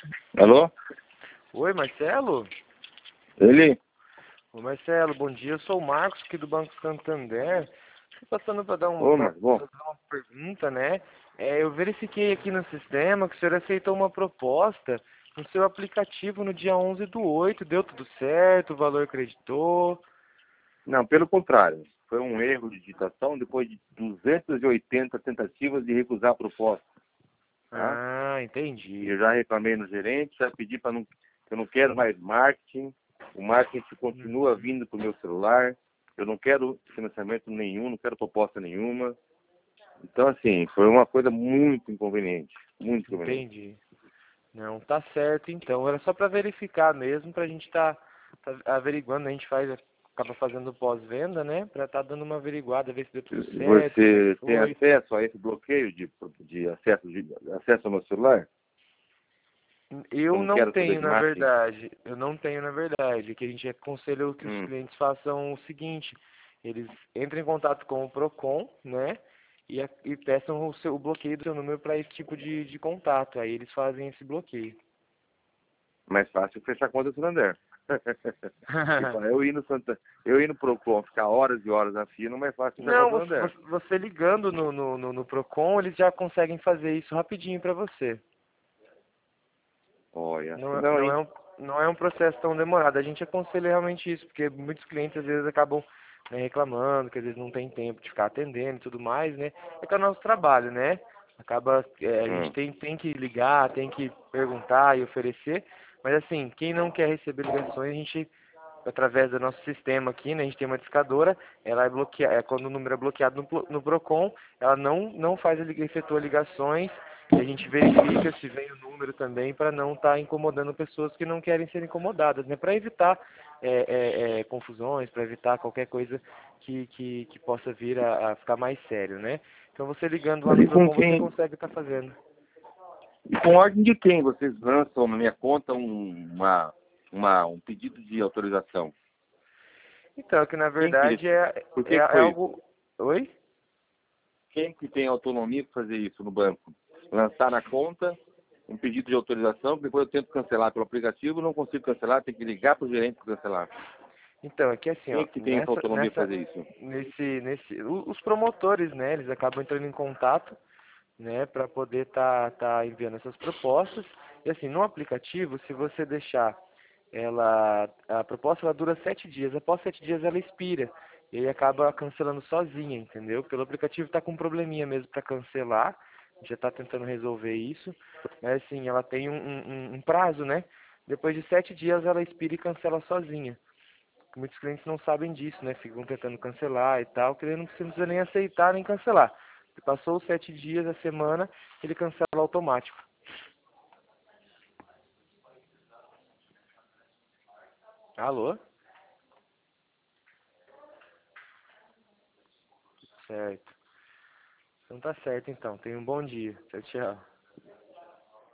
Alô? Oi, Marcelo? Ele? Ô, Marcelo, bom dia. Eu sou o Marcos aqui do Banco Santander. Estou passando para dar Ô, pra mas bom. fazer uma pergunta, né? Eu verifiquei aqui no sistema que o senhor aceitou uma proposta no seu aplicativo no dia 11/8. Deu tudo certo, o valor acreditou. Não, pelo contrário. Foi um erro de digitação depois de 280 tentativas de recusar a proposta. Tá? Ah, E entendi. eu já reclamei no gerente, já pedi para não, que eu não quero mais marketing. O marketing continua Uhum. vindo para o meu celular. Eu não quero financiamento nenhum, não quero proposta nenhuma. Então, assim, foi uma coisa muito inconveniente. Muito inconveniente. Entendi. Não, tá certo então. Era só para verificar mesmo, pra gente tá averiguando, a gente acaba fazendo pós-venda, né? Pra tá dando uma averiguada, ver se deu tudo certo, como é que Você tem foi. acesso a esse bloqueio de acesso ao meu celular? Eu Eu não não quero saber tenho, de na marketing. verdade. Eu não tenho, na verdade. Que a gente aconselha que os Hum. clientes façam o seguinte: eles entrem em contato com o Procon, né? E peçam o bloqueio do seu número para esse tipo de contato. Aí eles fazem esse bloqueio. Mais fácil fechar a conta do Santander. Tipo, eu ir no Procon, ficar horas e horas na fila, não é mais fácil fechar a Não, conta do Santander. você ligando no Procon, eles já conseguem fazer isso rapidinho para você. Olha, acho que Não, não, não hein? não é um processo tão demorado. A gente aconselha realmente isso, porque muitos clientes às vezes acabam, né, reclamando, que às vezes não tem tempo de ficar atendendo e tudo mais, né? É que é o nosso trabalho, né? Acaba, a gente Hum. tem que ligar, tem que perguntar e oferecer, mas assim, quem não quer receber ligações, a gente através do nosso sistema aqui, né, a gente tem uma discadora, ela é bloqueada, quando o número é bloqueado no Procon, ela não faz, efetua ligações, e a gente verifica se vem o número também para não estar incomodando pessoas que não querem ser incomodadas, né, para evitar confusões, para evitar qualquer coisa que possa vir a ficar mais sério, né. Então você ligando lá Mas no Procon, você consegue estar fazendo. e com ordem de quem vocês lançam na minha conta um pedido de autorização? Então, que na Quem que, verdade por é, que que é foi isso? algo... Oi? Quem que tem autonomia para fazer isso no banco? Lançar na conta um pedido de autorização, que depois eu tento cancelar pelo aplicativo, não consigo cancelar, tenho que ligar para o gerente para cancelar. Então, é que assim, Quem ó, que tem essa autonomia para nessa, fazer isso? os promotores, né, eles acabam entrando em contato, né, para poder tá enviando essas propostas. E assim, no aplicativo, se você deixar a proposta ela dura 7 dias. Após 7 dias ela expira e aí acaba cancelando sozinha, entendeu? Pelo aplicativo tá com um probleminha mesmo para cancelar. A gente já tá tentando resolver isso, mas assim, ela tem um prazo, né? Depois de 7 dias ela expira e cancela sozinha. Muitos clientes não sabem disso, né? Ficam tentando cancelar e tal, que ele não precisa nem aceitar nem cancelar. Passou os 7 dias, a semana, ele cancela automático. Alô? Certo. Então tá certo então. Tenha um bom dia. Tchau, tchau.